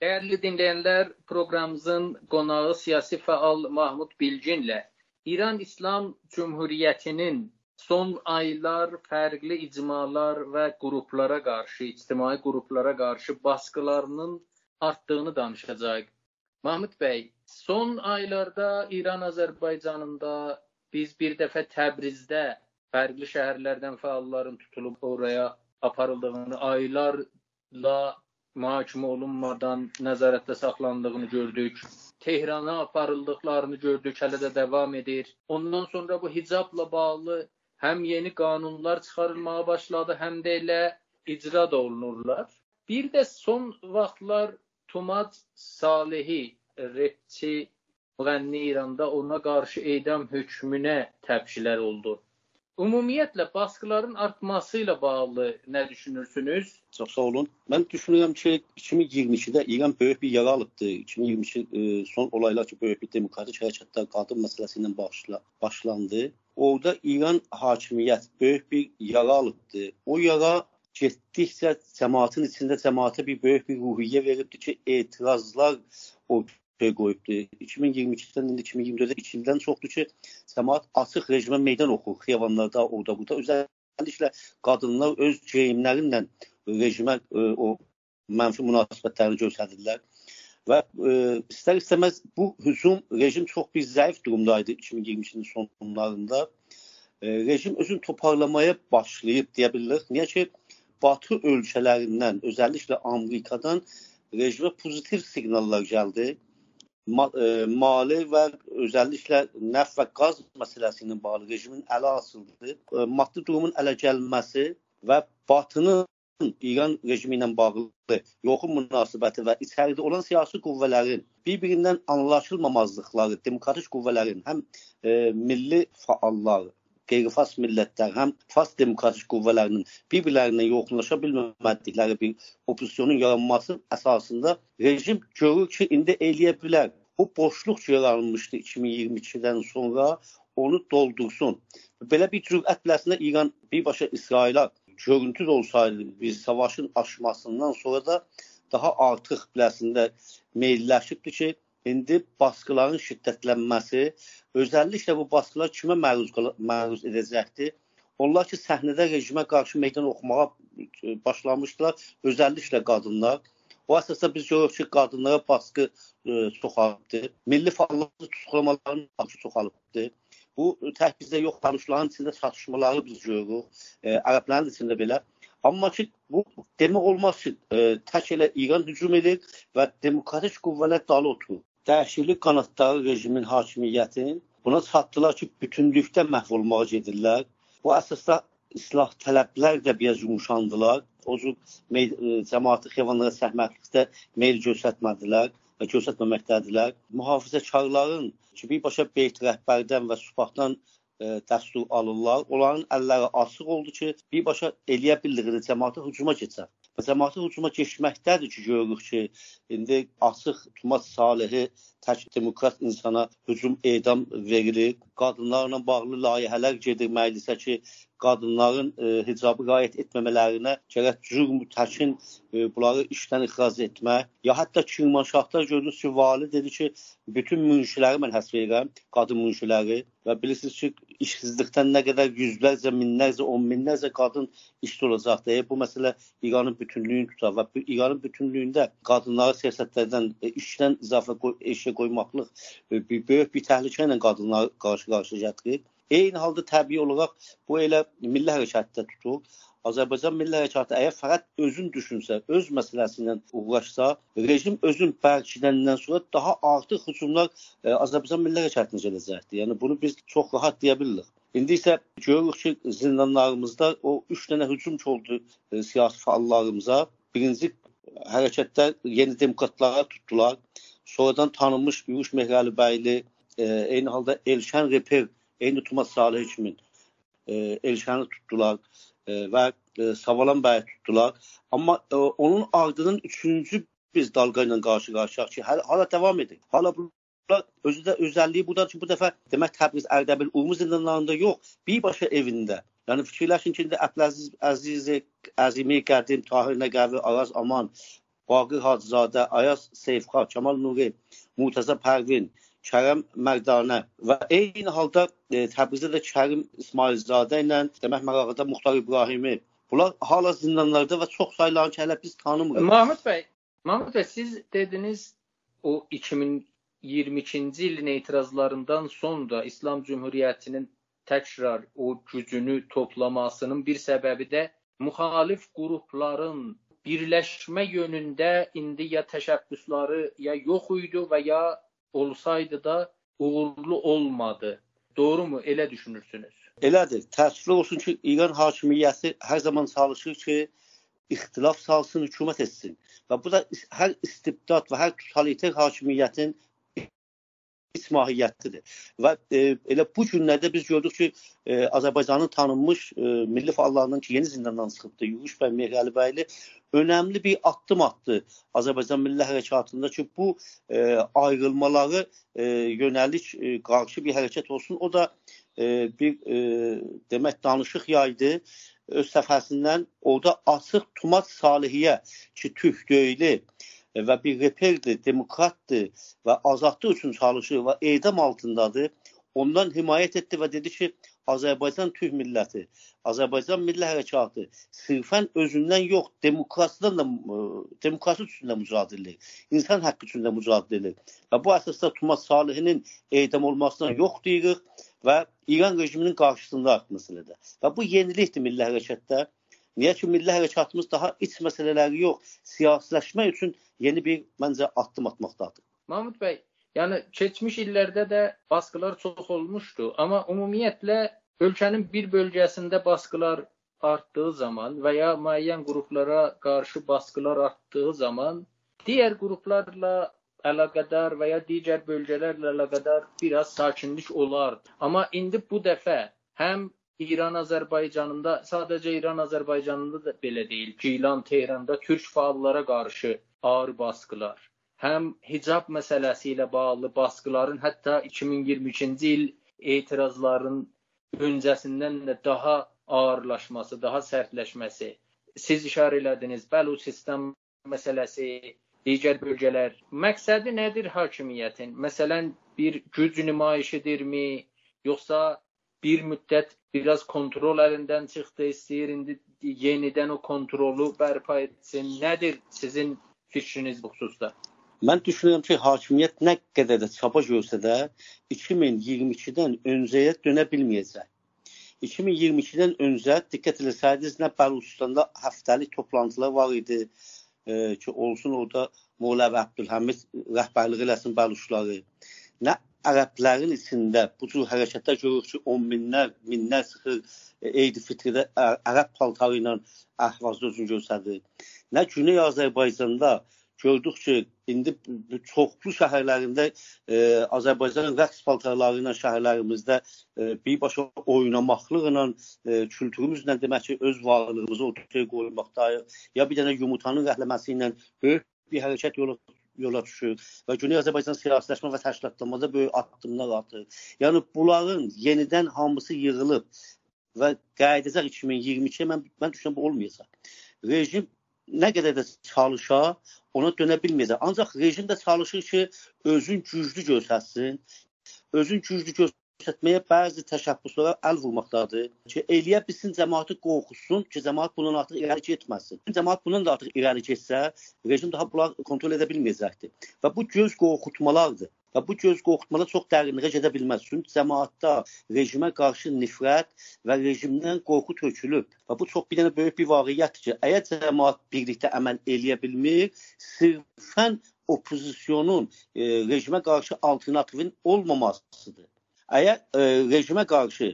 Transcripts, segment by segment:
Değerli dinleyenler, programımızın qonağı siyasi faal Mahmud Bilginlə İran İslam Cumhuriyyətinin son aylar fərqli icmalar və qruplara qarşı, ictimai qruplara qarşı baskılarının artdığını danışacağıq. Mahmud bəy, son aylarda İran Azərbaycanında biz bir dəfə Təbrizdə fərqli şəhərlərdən fəalların tutulub oraya aparıldığını, aylarla mühakimə olunmadan nəzarətdə saxlandığını gördük. Tehrana aparıldıqlarını gördük, hələ də davam edir. Ondan sonra bu hicabla bağlı həm yeni qanunlar çıxarılmağa başladı, həm də elə icra da olunurlar. Bir də son vaxtlar Tumac Salehi, rapçi, müğənni İranda ona qarşı edam hökmünə təpşilər oldu. Ümumiyyətlə, baskıların artmasıyla bağlı nə düşünürsünüz? Çox sağ olun. Mən düşünürəm ki, 2022-də İran böyük bir yara alıbdı. 2022 son olaylar ki, böyük bir demokratik hərəkətlər qadın məsələsi ilə başlandı. Orada İran hakimiyyət böyük bir yara alıbdı. O yara getdikcə cəmaatın içində cəmaata böyük bir ruhiyyə veribdi ki, etirazlar qoyubdu. 2022-dən indi 2024-də 2 ildən çoxdur ki, cəmaat açıq rejimə meydan oxur, xiyabanlarda, orada, burada. Özəlliklə qadınlar öz geyimlərinlə rejimə o mənfi münasibətlərini göstərirlər. Və istər-istəməz bu hücum, rejim çox bir zəif durumdaydı 2022-nin sonlarında. Rejim özünü toparlamaya başlayıb deyə bilirik. Niyə ki, Batı ölkələrindən, özəlliklə Amerikadan rejimə pozitiv siqnallar gəldi. Mali və özəlliklə nəft və qaz məsələsi ilə bağlı rejimin ələ asıldı. Maddi durumun ələ gəlməsi və Batının İran rejimi ilə bağlı yoxun münasibəti və içəridə olan siyasi qüvvələrin bir-birindən anlaşılmamazlıqları, demokratik qüvvələrin, həm milli faallar, qeyri-fas millətlər, həm fas demokratik qüvvələrinin bir-birlərinə yoxunlaşa bilmədikləri bir opposisyonun yaranması əsasında rejim görür ki, indi eləyə bilər. O boşluq yaranmışdı 2022-dən sonra, onu doldursun. Belə bir cürət biləsində İran birbaşa İsrailə görüntü də olsaydı, bir savaşın aşmasından sonra da daha artıq biləsində meyilləşibdir ki, indi baskıların şiddətlənməsi, özəlliklə bu baskılar kimə məruz edəcəkdir? Onlar ki, səhnədə rejimə qarşı meydan oxumağa başlamışdılar, özəlliklə qadınlar. O əsasda biz görürük ki, qadınlara baskı çoxalıbdır. Milli fəalların tutuqlamalarının baskı çoxalıbdır. Bu, tək bizdə yox, tanışların içində çatışmaları biz görürük, ərəblərin içində belə. Amma ki, bu demək olmaz ki, tək elə İran hücum edir və demokratik qüvvələr dalı oturur. Dəyişiklik qanatları rejimin hakimiyyətin buna çatdılar ki, bütünlükdə məhv olmağa gedirlər. Bu əsasda islah tələblər də biraz yumuşandılar. O cür cəmaatı xiyabanlara səhmətlikdə meyl göstərmədilər və göstərməməkdədirlər. Mühafizəkarların ki, birbaşa beyt rəhbərdən və supahdan dəstur alırlar. Onların əlləri açıq oldu ki, birbaşa eləyə bildiğini cəmaata hücuma keçər. Və cəmaata hücuma keçməkdədir ki, görürük ki, indi açıq Tumac Salehi tək demokrat insana hücum edam verilir. Qadınlarla bağlı layihələr gedirməkdirsə ki, qadınların hicabı riayət etməmələrinə gərək cürm təkin bunları işdən ixrac etmək. Ya hətta Kirmanşahda gördünüz ki, vali dedi ki, bütün münşiləri mən həsb edirəm, qadın münşiləri və bilirsiniz ki, işsizlikdən nə qədər yüzlərcə, minlərcə, on minlərcə qadın işdə olacaqdır. Bu məsələ İranın bütünlüyünü tutar və İranın bütünlüyündə qadınları siyasətlərdən işdən izafə işə qoymaqlıq böyük bir təhlükə ilə qadınlar qarşı-qarşıya gətirir. Eyni halda təbii olaraq bu elə milli hərəkətdə tutur. Azərbaycan milli hərəkatı əgər fəqət özün düşünsə, öz məsələsi ilə uğraşsa, rejim özün bərkidəndən sonra daha artıq hücumlar Azərbaycan milli hərəkatına gələcəkdir. Yəni bunu biz çox rahat deyə bilirik. İndi isə görürük ki, zindanlarımızda o 3 dənə hücum oldu siyasi fəallarımıza. Birinci hərəkətdə yeni demokratlara tutdular. Sonradan tanınmış Yürüş Mehrəlibəyli, eyni halda Elşən Reper, eyni Tumac Salehi kimi Elşəni tutdular və Savalan bəyi tutdular. Amma onun ardının 3-cü biz dalqa ilə qarşı-qarşıyaq ki, hala davam edir. Hala bunlar özü də özəlliyi budadır ki, bu dəfə demək Təbriz, Ərdəbil, Urmuz zindanlarında yox, birbaşa evində. Yəni fikirləşin ki, indi Əbləziz Əzizi, Əzimi Qədim, Tahir Nəqəvi, Araz Aman, Baqir Hacızadə, Ayaz Seyfxan, Kamal Nuri, Murtaza Pərvin, Kərəm Mərdanə və eyni halda Təbrizdə də Kərim İsmailzadə ilə demək Mərağıda Muxtar İbrahimi. Bunlar hala zindanlarda və çox sayılan ki, hələ biz tanımırıq. Mahmud bəy, siz dediniz o 2022-ci ilin etirazlarından sonra İslam Cümhuriyyətinin təkrar o gücünü toplamasının bir səbəbi də müxalif qrupların birləşmə yönündə indi ya təşəbbüsləri ya yox idi və ya olsaydı da uğurlu olmadı. Doğru mu? Elə düşünürsünüz? Elədir. Təəssüf olsun ki, İran hakimiyyəti hər zaman çalışır ki, ixtilaf salsın, hökumət etsin. Və bu da hər istibdad və hər totaliter hakimiyyətin iç mahiyyətidir. Və elə bu günlərdə biz gördük ki, Azərbaycanın tanınmış milli fəallarından ki, yeni zindandan çıxıbdı, Yürüş bəy, Mehri bəyli önəmli bir addım attı Azərbaycan Milli Hərəkatında ki, bu ayrılmaları yönəlik qarşı bir hərəkət olsun. O da bir demək danışıq yaydı. Öz səfəsindən orada açıq Tumat Salihiyyə ki, türk deyili və bir reperdir, demokratdır və azadlıq üçün çalışır və edam altındadır. Ondan himayət etdi və dedi ki, Azərbaycan türk milləti, Azərbaycan Milli Hərəkatı sırfən özündən yox, demokrasi üçün də mücadilə edir, insan haqqı üçün də mücadilə edir. Və bu əsasda Tumat Salihinin edam olmasına yox deyirik və İran rejiminin qarşısında məsələdə. Və bu yenilikdir milli hərəkətdə. Niyə ki, milli hərəkatımız daha iç məsələləri yox, siyasiləşmək üçün yeni bir, məncə, addım atmaqdadır. Mahmud bəy, yəni keçmiş illərdə də baskılar çox olmuşdu, amma ümumiyyətlə ölkənin bir bölgəsində baskılar artdığı zaman və ya müəyyən qruplara qarşı baskılar artdığı zaman digər qruplarla əlaqədar və ya digər bölgələrlə əlaqədar biraz sakinlik olardı. Amma indi bu dəfə həm İran-Azərbaycanında, sadəcə İran-Azərbaycanında da belə deyil, Gilan, Tehranda türk fəallara qarşı ağır baskılar, həm hicab məsələsi ilə bağlı baskıların hətta 2022-ci il etirazların öncəsindən də daha ağırlaşması, daha sərtləşməsi. Siz işarə elədiniz, Bəluçistan məsələsi, digər bölgələr. Məqsədi nədir hakimiyyətin? Məsələn, bir güc nümayişidirmi, yoxsa bir müddət biraz kontrol əlindən çıxdı, istəyir indi yenidən o kontrolu bərpa etsin. Nədir sizin fikriniz bu xüsusda? Mən düşünürəm ki, hakimiyyət nə qədər də çaba görsə də 2022-dən öncəyə dönə bilməyəcək. 2022-dən öncə diqqət eləsəydiniz, nə Bəluçistanda həftəlik toplantılar var idi ki, olsun orada Moğlav Əbdülhəmid rəhbərliyi eləsin Bəluçları. Nə ərəblərin içində bu cür hərəkətlər görürük ki, 10 minlər çıxır Eid-i Fitridə ərəb paltarı ilə əhvazda özünü göstərir. Nə Güney Azərbaycanda gördük ki, indi çoxlu şəhərlərində Azərbaycan rəqs paltarları ilə şəhərlərimizdə birbaşa oynamaqlıqla, kültürümüzlə demək ki, öz varlığımızı ortaya qoymaqdayıq. Ya bir dənə yumurtanın rəhləməsi ilə böyük bir hərəkət yola düşür və Güney Azərbaycan siyasiləşmə və təşkilatlanmada böyük addımlar atır. Yəni, bunların yenidən hamısı yığılıb və qayıdacaq 2022-yə mən düşünürəm, bu olmayacaq. Rejim nə qədər də çalışa, ona dönə bilməyəcək. Ancaq rejim də çalışır ki, özün güclü göstərsin. Özün güclü göstərməyə bəzi təşəbbüslara əl vurmaqdadır ki, eləyə bilsin, cəmaatı qorxusun ki, cəmaat bundan artıq irəli getməsin. Cəmaat bundan da artıq irəli getsə, rejim daha bunlar kontrol edə bilməyəcəkdir. Və bu göz qorxutmalardır. Və bu göz qorxutmalar çox dərinliğə gedə bilməz. Çünki cəmaatda rejimə qarşı nifrət və rejimdən qorxu tökülüb. Və bu çox bir dənə böyük bir vaqiyyətdir ki, əgər cəmaat birlikdə əməl eləyə bilmir, sırfən opozisyonun rejimə qarşı alternativin olmamasıdır. Əgər rejimə qarşı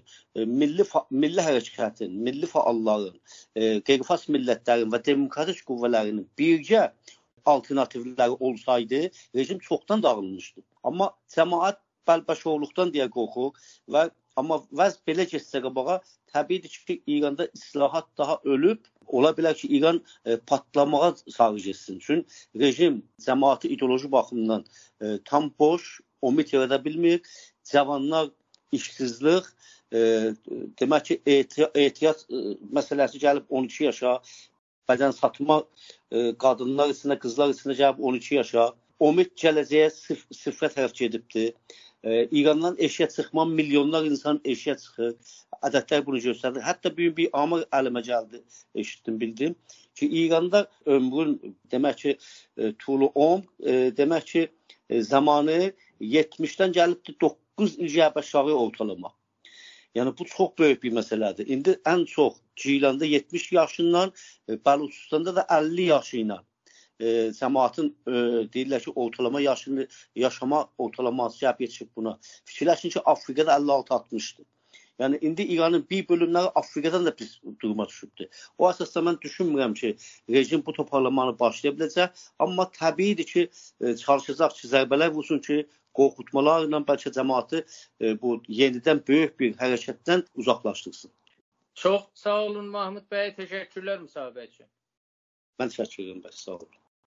milli hərəkətin, milli fəalların, qeyri-xas millətlərin və demokratik qüvvələrinin birgə alternativləri olsaydı, rejim çoxdan dağılmışdı. Amma cəmaat bəlbəşoğluqdan deyə qorxur amma vəz belə getsə qabağa, təbiidir ki, İranda islahat daha ölüb, ola bilər ki, İran patlamağa sarı getsin. Çünki rejim cəmaatı ideoloji baxımdan tam boş, umid yarada bilmir. Cavanlar işsizlik, demək ki, etiraz məsələsi gəlib 12 yaşa, bədən satma qadınlar içində, qızlar içində gəlib 12 yaşa. Umid gələcəyə sıfıra tərəf gedibdir. İrandan eşiyə çıxma, milyonlar insan eşiyə çıxır. Ədədlər bunu göstərir. Hətta bir amir əlimə gəldi, eşitdim, bildim ki, İranda ömrün, demək ki, tulu demək ki, zamanı 70-dən gəlibdir 9 il aşağı ortalama. Yəni bu çox böyük bir məsələdir. İndi ən çox Gilanda 70 yaşından, Bəluçistanda da 50 yaşı ilə cəmaatın deyirlər ki, ortalama yaşını yaşama ortalaması gəlib yetişib buna. Fikirləşin ki, Afrikada 56-60'dır. Yəni indi İranın bir bölümləri Afrikadan da pis duruma düşübdür. O əsasda mən düşünmürəm ki, rejim bu toparlamanı başlaya biləcək. Amma təbiidir ki, çalışacaq ki, zərbələr vursun ki, qorxutmalarla bəlkə cəmaatı bu yenidən böyük bir hərəkətdən uzaqlaşdırsın. Çox sağ olun Mahmud bəy, təşəkkürlər müsahibə üçün. Mən təşəkkür edirəm, sağ olun.